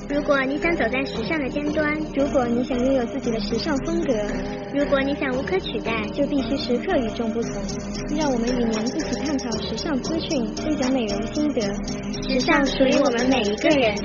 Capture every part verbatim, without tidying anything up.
如果你想走在时尚的尖端， 如果你想拥有自己的时尚风格， 如果你想无可取代， 就必须时刻与众不同。让我们与您一起探讨时尚资讯，分享美容心得。 时尚属于我们每一个人。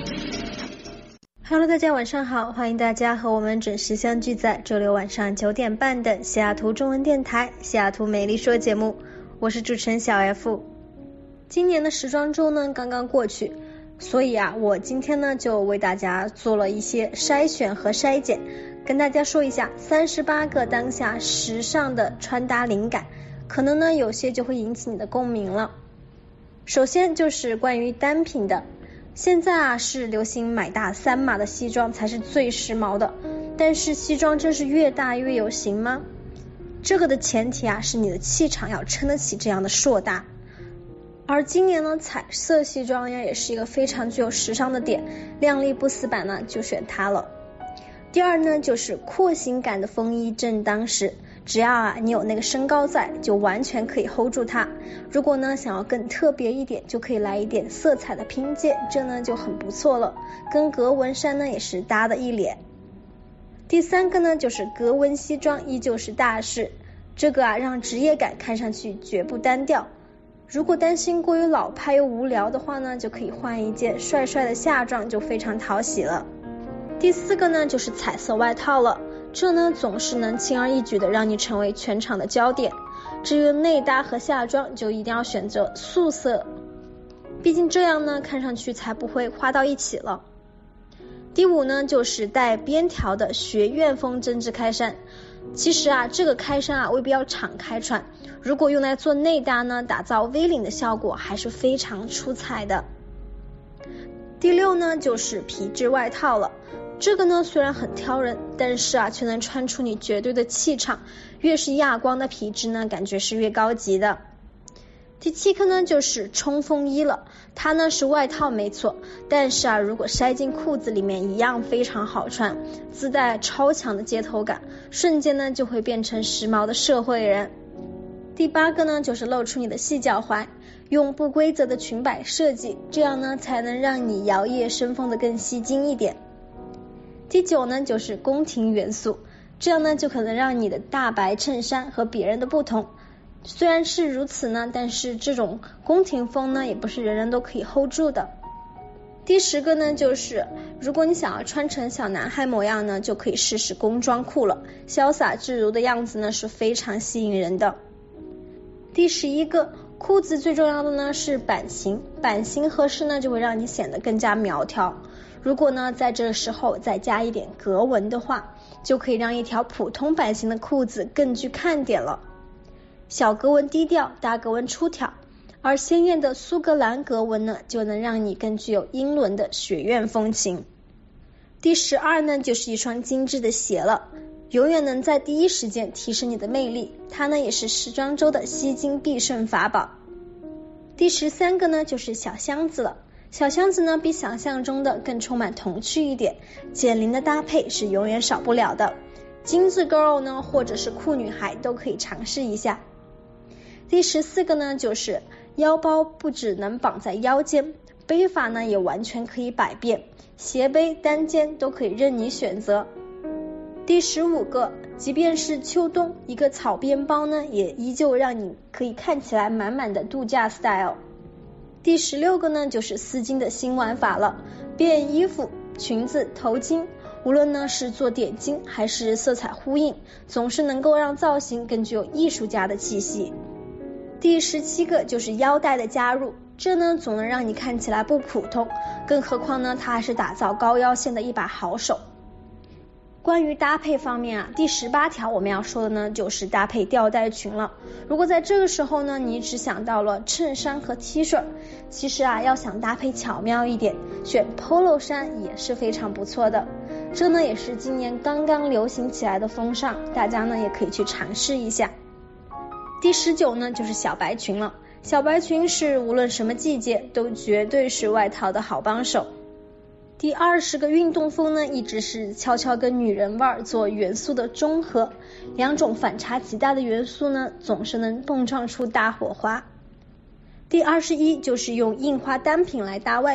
Hello， 大家晚上好，欢迎大家和我们准时相聚在周六晚上九点半的西雅图中文电台西雅图美丽说节目，我是主持人小 F。今年的时装周呢刚刚过去，所以啊，我今天呢就为大家做了一些筛选和筛检，跟大家说一下三十八个当下时尚的穿搭灵感，可能呢有些就会引起你的共鸣了。首先就是关于单品的，现在啊是流行买大三码的西装才是最时髦的，但是西装真是越大越有型吗？这个的前提啊是你的气场要撑得起这样的硕大。而今年呢，彩色西装呀也是一个非常具有时尚的点，靓丽不死版呢就选它了。第二呢就是廓形感的风衣正当时，只要啊你有那个身高在，就完全可以 hold 住它。如果呢想要更特别一点，就可以来一点色彩的拼接，这呢就很不错了，跟格纹衫呢也是搭的一脸。第三个呢就是格纹西装依旧是大势，这个啊让职业感看上去绝不单调。如果担心过于老派又无聊的话呢，就可以换一件帅帅的夏装，就非常讨喜了。第四个呢就是彩色外套了，这呢总是能轻而易举的让你成为全场的焦点。至于内搭和夏装，就一定要选择素色，毕竟这样呢看上去才不会花到一起了。第五呢就是带边条的学院风针织开衫，其实啊这个开衫啊未必要敞开穿，如果用来做内搭呢，打造 V 领的效果还是非常出彩的。第六呢就是皮质外套了，这个呢虽然很挑人，但是啊却能穿出你绝对的气场，越是亚光的皮质呢感觉是越高级的。第七个呢就是冲锋衣了，它呢是外套没错，但是啊如果塞进裤子里面一样非常好穿，自带超强的街头感，瞬间呢就会变成时髦的社会人。第八个呢就是露出你的细脚踝，用不规则的裙摆设计，这样呢才能让你摇曳生风的更吸睛一点。第九呢就是宫廷元素，这样呢就可能让你的大白衬衫和别人的不同。虽然是如此呢，但是这种宫廷风呢也不是人人都可以 hold 住的。第十个呢就是如果你想要穿成小男孩模样呢，就可以试试工装裤了，潇洒自如的样子呢是非常吸引人的。第十一个，裤子最重要的呢是版型，版型合适呢就会让你显得更加苗条。如果呢在这时候再加一点格纹的话，就可以让一条普通版型的裤子更具看点了。小格纹低调，大格纹出挑，而鲜艳的苏格兰格纹呢就能让你更具有英伦的学院风情。第十二呢就是一双精致的鞋了，永远能在第一时间提升你的魅力，它呢也是时装周的吸睛必胜法宝。第十三个呢就是小箱子了，小箱子呢比想象中的更充满童趣一点，减龄的搭配是永远少不了的，精致 girl 呢或者是酷女孩都可以尝试一下。第十四个呢就是腰包不只能绑在腰间，背法呢也完全可以百变，斜背单肩都可以任你选择。第十五个，即便是秋冬，一个草编包呢也依旧让你可以看起来满满的度假 style。 第十六个呢就是丝巾的新玩法了，变衣服、裙子、头巾，无论呢是做点睛还是色彩呼应，总是能够让造型更具有艺术家的气息。第十七个就是腰带的加入，这呢总能让你看起来不普通，更何况呢它还是打造高腰线的一把好手。关于搭配方面啊，第十八条我们要说的呢就是搭配吊带裙了。如果在这个时候呢你只想到了衬衫和 T 恤，其实啊要想搭配巧妙一点，选 polo 衫也是非常不错的，这呢也是今年刚刚流行起来的风尚，大家呢也可以去尝试一下。第十九呢就是小白裙了，小白裙是无论什么季节都绝对是外套的好帮手。第二十个运动风呢，一直是悄悄跟女人味做元素的中和，两种反差极大的元素呢，总是能碰撞出大火花。第二十一就是用印花单品来搭外套，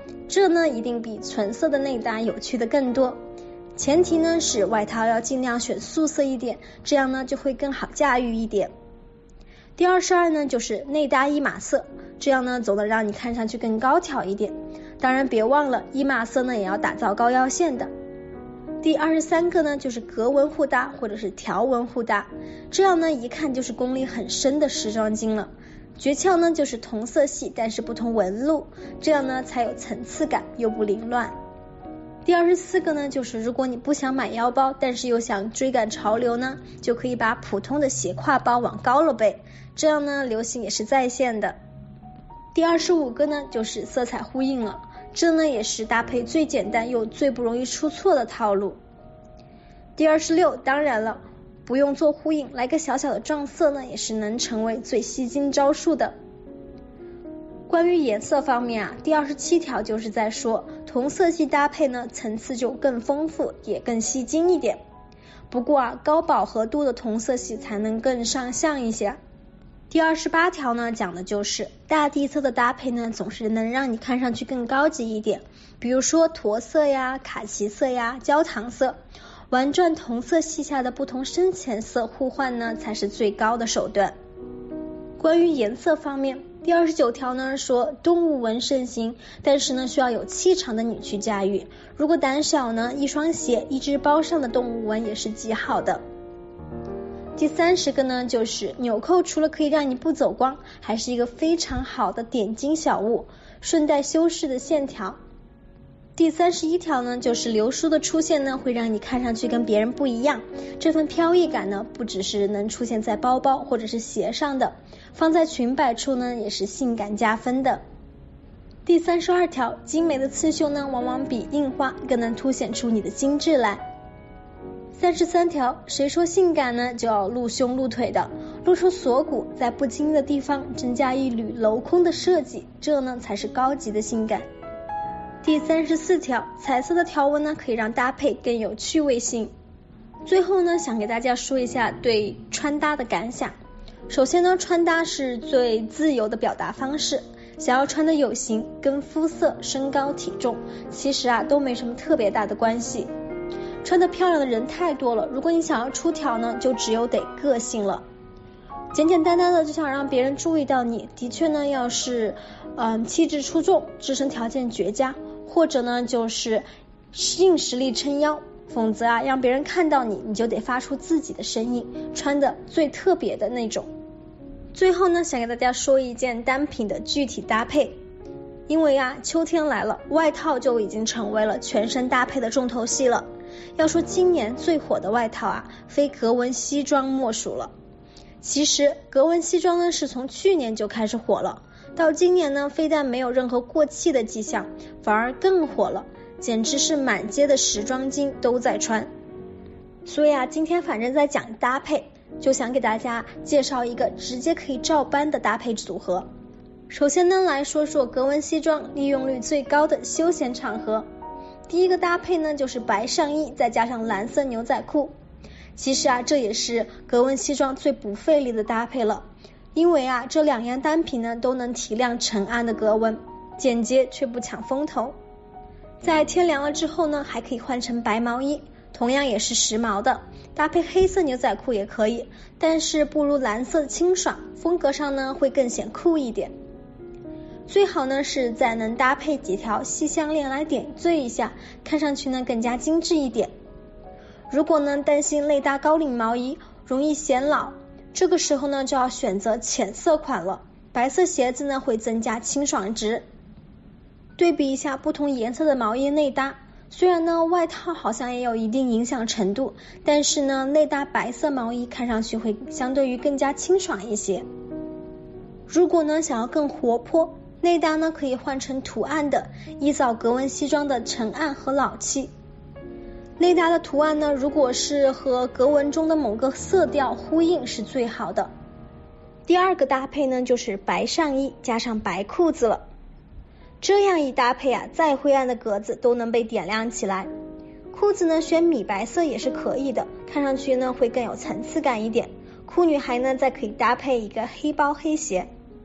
这呢一定比纯色的内搭有趣的更多。前提呢是外套要尽量选素色一点，这样呢就会更好驾驭一点。第二十二呢就是内搭一码色，这样呢总能让你看上去更高挑一点。当然别忘了一码色呢也要打造高腰线的。第二十三个呢就是格纹互搭或者是条纹互搭，这样呢一看就是功力很深的时装精了。诀窍呢就是同色系但是不同纹路，这样呢才有层次感又不凌乱。第二十四个呢就是如果你不想买腰包，但是又想追赶潮流呢，就可以把普通的斜挎包往高了背，这样呢流行也是在线的。第二十五个呢就是色彩呼应了，这呢也是搭配最简单又最不容易出错的套路。第二十六，当然了，不用做呼应，来个小小的撞色呢也是能成为最吸睛招数的。关于颜色方面啊，第二十七条就是在说同色系搭配呢层次就更丰富也更吸睛一点，不过啊高饱和度的同色系才能更上相一些。第二十八条呢讲的就是大地色的搭配呢总是能让你看上去更高级一点，比如说驼色呀、卡其色呀、焦糖色，玩转同色系下的不同深浅色互换呢才是最高的手段。关于颜色方面，第二十九条呢说动物纹盛行，但是呢需要有气场的你去驾驭，如果胆小呢，一双鞋一只包上的动物纹也是极好的。第三十个呢就是纽扣除了可以让你不走光，还是一个非常好的点睛小物，顺带修饰的线条。第三十一条呢就是流苏的出现呢会让你看上去跟别人不一样，这份飘逸感呢不只是能出现在包包或者是鞋上的，放在裙摆处呢也是性感加分的。第三十二条，精美的刺绣呢往往比印花更能凸显出你的精致来。三十三条，谁说性感呢就要露胸露腿的，露出锁骨，在不经意的地方增加一缕镂空的设计，这呢才是高级的性感。第三十四条，彩色的条纹呢可以让搭配更有趣味性。最后呢想给大家说一下对穿搭的感想。首先呢，穿搭是最自由的表达方式，想要穿的有型跟肤色、身高、体重其实啊都没什么特别大的关系。穿得漂亮的人太多了，如果你想要出挑呢，就只有得个性了。简简单单的就想让别人注意到你，的确呢要是嗯气质出众，自身条件绝佳，或者呢就是硬实力撑腰，否则啊让别人看到你，你就得发出自己的声音，穿的最特别的那种。最后呢想给大家说一件单品的具体搭配，因为啊秋天来了，外套就已经成为了全身搭配的重头戏了。要说今年最火的外套啊，非格纹西装莫属了。其实格纹西装呢是从去年就开始火了，到今年呢非但没有任何过气的迹象，反而更火了，简直是满街的时装精都在穿。所以啊今天反正在讲搭配，就想给大家介绍一个直接可以照搬的搭配组合。首先呢来说说格纹西装利用率最高的休闲场合。第一个搭配呢就是白上衣再加上蓝色牛仔裤。其实啊这也是格纹西装最不费力的搭配了，因为啊这两样单品呢都能提亮沉暗的格纹，简洁却不抢风头。在天凉了之后呢还可以换成白毛衣，同样也是时髦的，搭配黑色牛仔裤也可以，但是不如蓝色清爽，风格上呢会更显酷一点。最好呢是再能搭配几条细项链来点缀一下，看上去呢更加精致一点。如果呢担心内搭高领毛衣容易显老，这个时候呢就要选择浅色款了，白色鞋子呢会增加清爽值。对比一下不同颜色的毛衣内搭，虽然呢外套好像也有一定影响程度，但是呢内搭白色毛衣看上去会相对于更加清爽一些。如果呢想要更活泼，内搭呢可以换成图案的，依照格纹西装的沉暗和老气。内搭的图案呢如果是和格纹中的某个色调呼应是最好的。第二个搭配呢就是白上衣加上白裤子了。这样一搭配啊，再灰暗的格子都能被点亮起来。裤子呢选米白色也是可以的，看上去呢会更有层次感一点。酷女孩呢再可以搭配一个黑包黑鞋。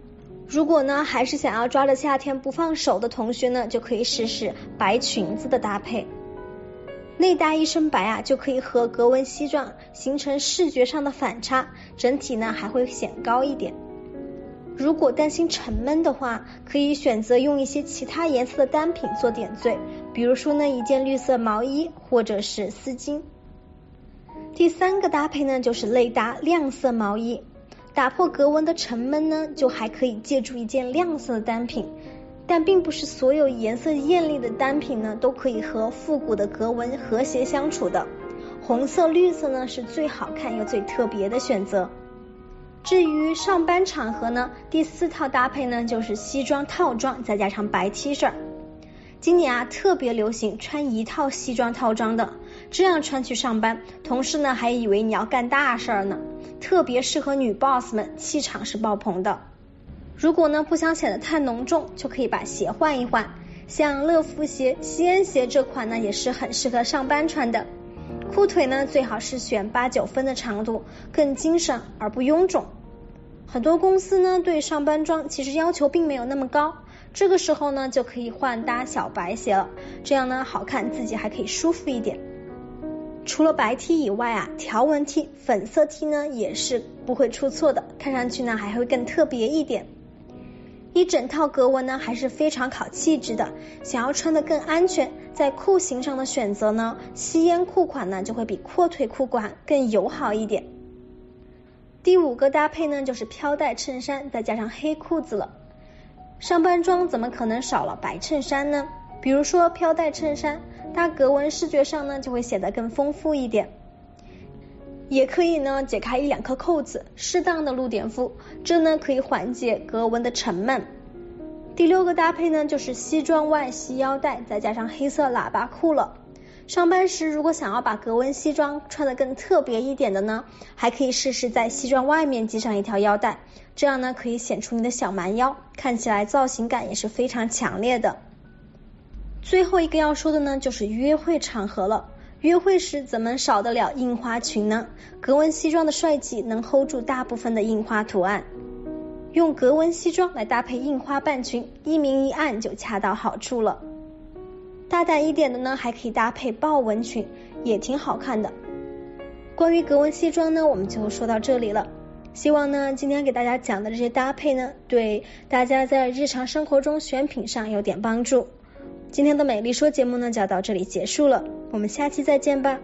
如果呢还是想要抓着夏天不放手的同学呢，就可以试试白裙子的搭配。内搭一身白啊，就可以和格纹西装形成视觉上的反差，整体呢还会显高一点。如果担心沉闷的话，可以选择用一些其他颜色的单品做点缀，比如说呢一件绿色毛衣或者是丝巾。第三个搭配呢就是内搭亮色毛衣，打破格纹的沉闷呢，就还可以借助一件亮色的单品，但并不是所有颜色艳丽的单品呢都可以和复古的格纹和谐相处的。红色、绿色呢是最好看又最特别的选择。至于上班场合呢，第四套搭配呢就是西装套装再加上白 T 恤。今年啊特别流行穿一套西装套装的，这样穿去上班，同事呢还以为你要干大事呢，特别适合女 boss 们，气场是爆棚的。如果呢不想显得太浓重，就可以把鞋换一换，像乐福鞋、西安鞋这款呢也是很适合上班穿的。裤腿呢最好是选八九分的长度，更精神而不臃肿。很多公司呢对上班装其实要求并没有那么高，这个时候呢就可以换搭小白鞋了，这样呢好看，自己还可以舒服一点。除了白 T 以外啊，条纹 T、粉色 T 呢也是不会出错的，看上去呢还会更特别一点。一整套格纹呢还是非常考气质的，想要穿得更安全，在裤型上的选择呢，吸烟裤款呢就会比阔腿裤款更友好一点。第五个搭配呢就是飘带衬衫再加上黑裤子了。上班装怎么可能少了白衬衫呢？比如说飘带衬衫搭格纹，视觉上呢就会显得更丰富一点。也可以呢解开一两颗扣子，适当的露点腹，这呢可以缓解格纹的沉闷。第六个搭配呢就是西装外系腰带再加上黑色喇叭裤了。上班时如果想要把格纹西装穿得更特别一点的呢，还可以试试在西装外面系上一条腰带，这样呢可以显出你的小蛮腰，看起来造型感也是非常强烈的。最后一个要说的呢就是约会场合了。约会时怎么少得了印花裙呢？格纹西装的帅气能 hold 住大部分的印花图案，用格纹西装来搭配印花半裙，一明一暗就恰到好处了。大胆一点的呢还可以搭配豹纹裙，也挺好看的。关于格纹西装呢我们就说到这里了，希望呢今天给大家讲的这些搭配呢对大家在日常生活中选品上有点帮助。今天的美丽说节目呢就要到这里结束了，我们下期再见吧。